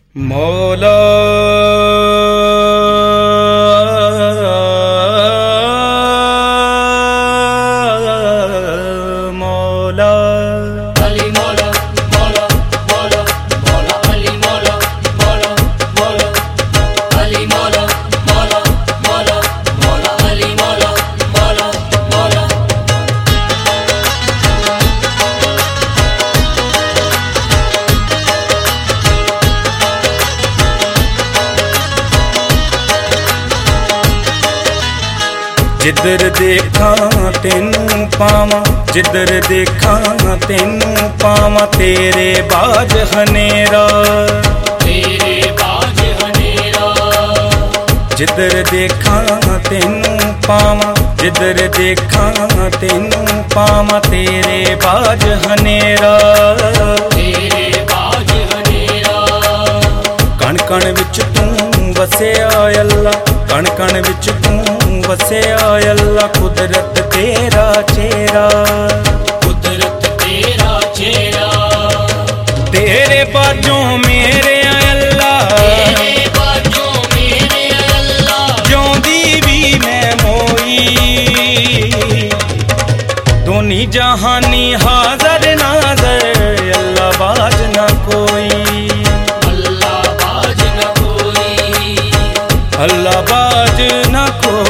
मौला मौला अली मौला मौला मौला मौला अली मौला मौला मौला अली मौला मौला मौला मौला अली मौला मौला मौला। जिधर देखा तेनू पावा, जिधर देखा तेनू पावा, तेरे बाज हनेरा तेरे बाज हनेरा। जिधर देखा तेनू पावा, जिधर देखा तेनू पावा, तेरे बाज हनेरा तेरे बाज हनेरा। कण कण विच तू वसिया अल्लाह, कण कण विच तू वसिया अल्लाह, कुदरत तेरा चेहरा, कुदरत तेरा चेहरा। तेरे बाजों मेरे अल्लाह, तेरे बाजों मेरे अल्लाह, जोंदी भी मैं मोई, दोनी जहानी हाजर नाजर, अल्लाह बाज ना कोई, अल्लाह बाज न कोई, अल्लाह बाज ना कोई।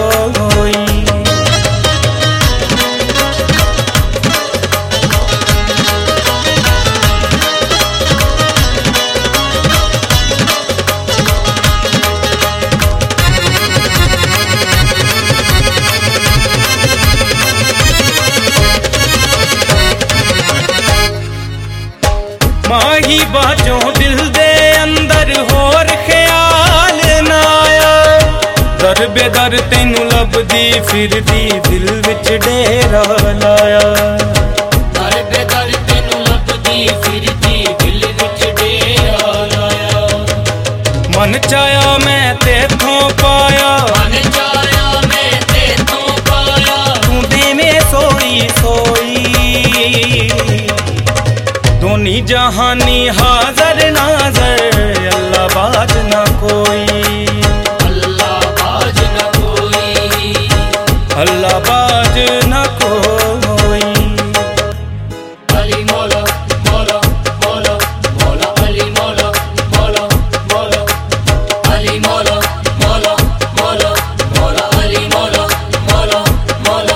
माही बाजों दिल दे अंदर होर ख्याल ना आया, दर बेदर तेनू लभदी फिरदी दिल विच डेरा लाया, दर बेदर तेनू लभदी फिरदी दिल विच डेरा लाया। मन चाया मैं तेथों पाया, मन चाया मैं तेथों पाया, तू देवे सोई सोई, दोनी जहानी हाजर नाजर, अल्लाह बाज ना कोई, अल्लाह बाज न कोई, अल्लाह बाज ना कोई। अली मौला मौला मौला मौला अली मौला मौला मौला अली मौला मौला मौला मौला अली मौला मौला मौला।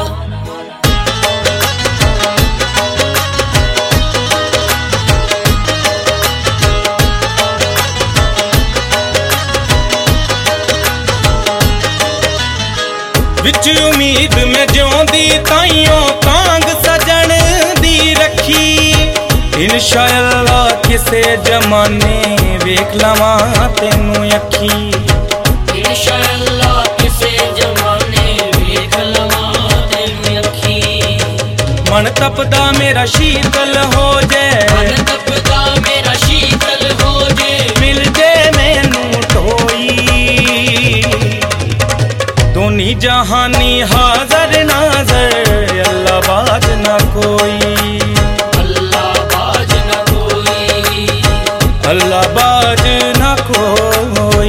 विच उम्मीद में ज्योंदी ताइयों कांग सजन दी रखी, इंशाअल्लाह किसे जमाने वेख लवां तेनू अखी, इंशाअल्लाह किसे जमाने वेख लवां तेनू अखी। मन तपदा मेरा शीतल हो जाए, मन तपदा मेरा शीतल हो जे, मिल जे मैनू टोई, दोनी जहानी हाजर नाजर, अल्लाह बाज ना कोई, अल्लाह बाज न कोई, अल्लाह बाज ना कोई।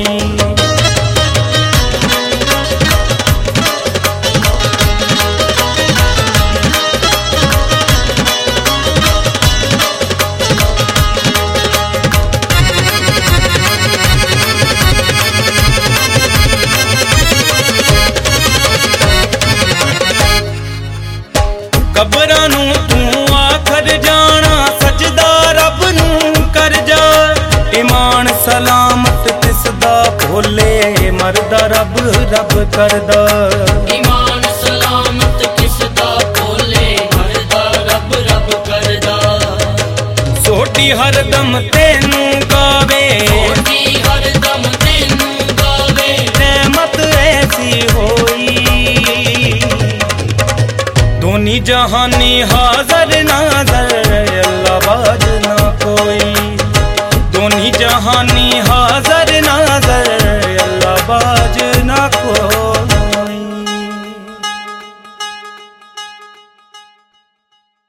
कबरां नूं तू आखर जाना, सजदा रब नूं कर जा, ईमान सलामत तिसदा भोले, मरदा रब रब करदा, ईमान सलामत किसदा भोले, मरदा रब रब करदा। सोटी हरदम तेनू गावे, सोटी हरदम तेनू गावे, रहमत ऐसी होई, दोनी जहानी हाजर